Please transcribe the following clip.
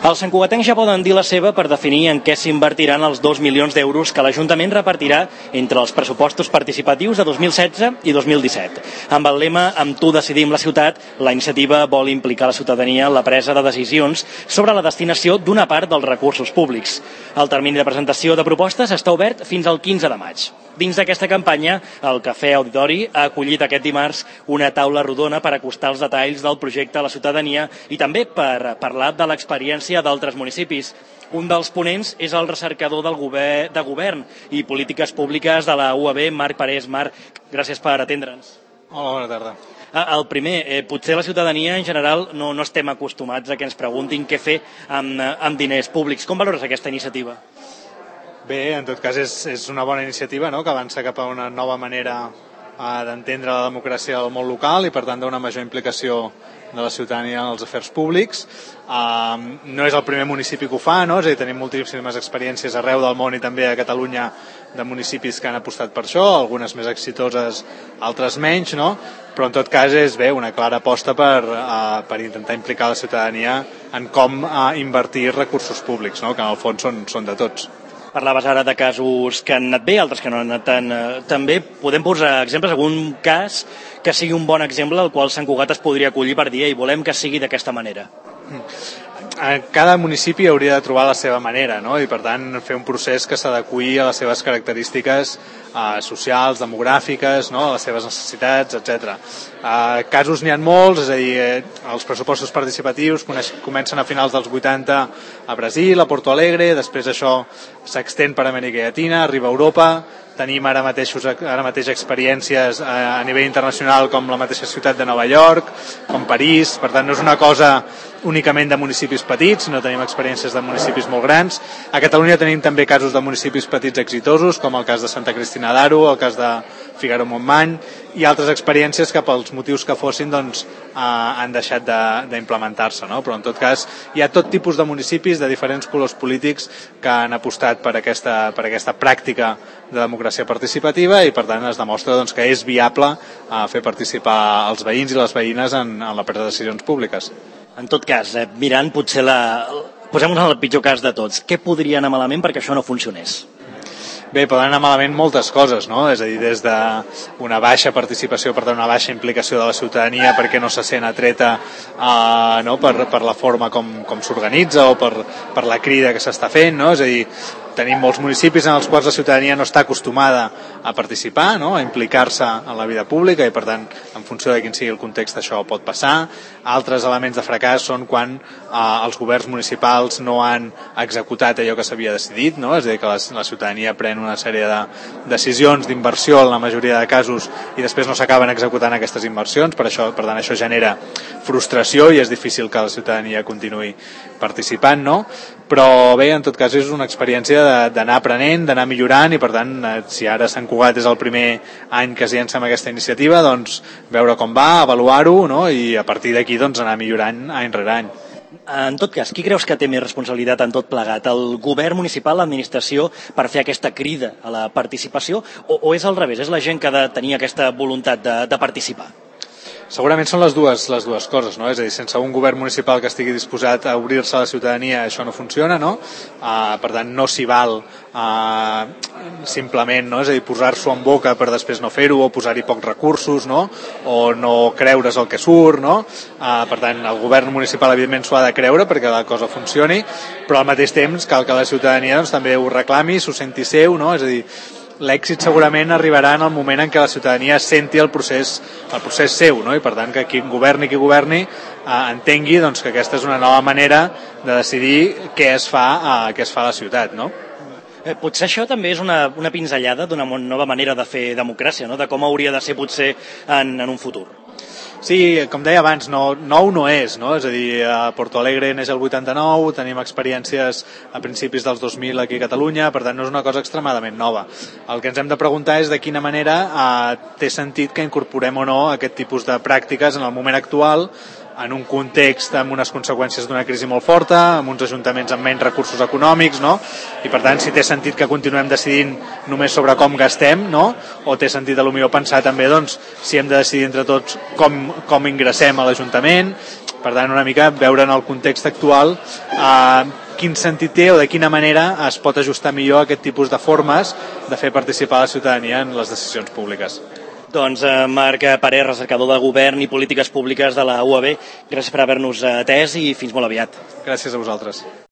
Els santcugatencs ja poden dir la seva per definir en què s'invertiran els 2 milions d'euros que l'Ajuntament repartirà entre els pressupostos participatius de 2016 i 2017. Amb el lema "Amb tu decidim la ciutat", la iniciativa vol implicar la ciutadania en la presa de decisions sobre la destinació d'una part dels recursos públics. El termini de presentació de propostes està obert fins al 15 de maig. Dins d'aquesta campanya, el Cafè Auditori ha acollit aquest dimarts una taula rodona per acostar els detalls del projecte a la ciutadania i també per parlar de l'experiència d'altres municipis. Un dels ponents és el recercador de govern i polítiques públiques de la UAB, Marc Parés. Marc, gràcies per atendre'ns. Hola, bona tarda. El primer, potser la ciutadania en general no estem acostumats a que ens preguntin què fer amb diners públics. Com valores aquesta iniciativa? Bé, en tot cas és una bona iniciativa, no?, que avança cap a una nova manera d'entendre la democràcia del món local i per tant d'una major implicació de la ciutadania en els afers públics. No és el primer municipi que ho fa, no? És a dir, tenim moltíssimes experiències arreu del món i també a Catalunya de municipis que han apostat per això, algunes més exitoses, altres menys, no? Però en tot cas és bé una clara aposta per intentar implicar la ciutadania en com invertir recursos públics, no?, que en el fons són de tots. Parlaves ara de casos que han anat bé, altres que no han anat tan bé. Podem posar exemples, algun cas que sigui un bon exemple al qual Sant Cugat es podria acollir per dir i volem que sigui d'aquesta manera? Cada municipi hauria de trobar la seva manera, no?, i per tant fer un procés que s'adeqüi a les seves característiques socials, demogràfiques, no?, a les seves necessitats, etc. Casos n'hi ha molts, és a dir, els pressupostos participatius comencen a finals dels 80 a Brasil, a Porto Alegre, després això s'extén per Amèrica Llatina, arriba a Europa. Tenim ara mateix experiències a nivell internacional com la mateixa ciutat de Nova York, com París. Per tant, no és una cosa únicament de municipis petits, no tenim experiències de municipis molt grans. A Catalunya tenim també casos de municipis petits exitosos, com el cas de Santa Cristina d'Aro, el cas de Figaró-Montmany, i altres experiències que pels motius que fossin doncs, han deixat d'implementar-se, no? Però en tot cas hi ha tot tipus de municipis de diferents colors polítics que han apostat per aquesta pràctica de democràcia participativa i per tant es demostra doncs, que és viable fer participar els veïns i les veïnes en la presa de decisions públiques. En tot cas, mirant potser posem-nos en el pitjor cas de tots. Què podria anar malament perquè això no funcionés? Bé, poden anar malament moltes coses, no? És a dir, des d'una baixa participació, per tant, una baixa implicació de la ciutadania perquè no se sent atreta no? per la forma com s'organitza o per la crida que s'està fent, no? És a dir, tenim molts municipis en els quals la ciutadania no està acostumada a participar, no?, a implicar-se en la vida pública i per tant en funció de quin sigui el context això pot passar. Altres elements de fracàs són quan els governs municipals no han executat allò que s'havia decidit, no?, és a dir, que la ciutadania pren una sèrie de decisions d'inversió en la majoria de casos i després no s'acaben executant aquestes inversions, per tant això genera frustració i és difícil que la ciutadania continuï participant, no? Però bé, en tot cas és una experiència d'anar aprenent, d'anar millorant i per tant, si ara Sant Cugat és el primer any que es llença amb aquesta iniciativa, doncs veure com va, avaluar-ho, no?, i a partir d'aquí doncs anar millorant any rere any. En tot cas, qui creus que té més responsabilitat en tot plegat? El govern municipal, l'administració, per fer aquesta crida a la participació o és al revés, és la gent que ha de tenir aquesta voluntat de participar? Segurament són les dues coses, no? És a dir, sense un govern municipal que estigui disposat a obrir-se a la ciutadania això no funciona, no? Per tant, no s'hi val simplement, no? És a dir, posar-s'ho en boca per després no fer-ho o posar-hi pocs recursos, no? O no creure's el que surt, no? Per tant, el govern municipal evidentment s'ho ha de creure perquè la cosa funcioni, però al mateix temps cal que la ciutadania doncs, també ho reclami, s'ho senti seu, no? És a dir, l'èxit segurament arribarà en el moment en què la ciutadania senti el procés seu, no? I per tant que qui governi entengui doncs, que aquesta és una nova manera de decidir què es fa a la ciutat, no? Potser això també és una pinzellada d'una nova manera de fer democràcia, no?, de com hauria de ser potser en un futur. Sí, com deia abans, nou no és, no? És a dir, a Porto Alegre neix el 89, tenim experiències a principis dels 2000 aquí a Catalunya, per tant no és una cosa extremadament nova. El que ens hem de preguntar és de quina manera té sentit que incorporem o no aquest tipus de pràctiques en el moment actual en un context amb unes conseqüències d'una crisi molt forta, amb uns ajuntaments amb menys recursos econòmics, no? I per tant, si té sentit que continuem decidint només sobre com gastem, no? O té sentit a lo millor pensar també, doncs, si hem de decidir entre tots com ingressem a l'Ajuntament. Per tant, una mica veure en el context actual quin sentit té o de quina manera es pot ajustar millor aquest tipus de formes de fer participar la ciutadania en les decisions públiques. Doncs Marc Parés, recercador de Govern i Polítiques Públiques de la UAB, gràcies per haver-nos atès i fins molt aviat. Gràcies a vosaltres.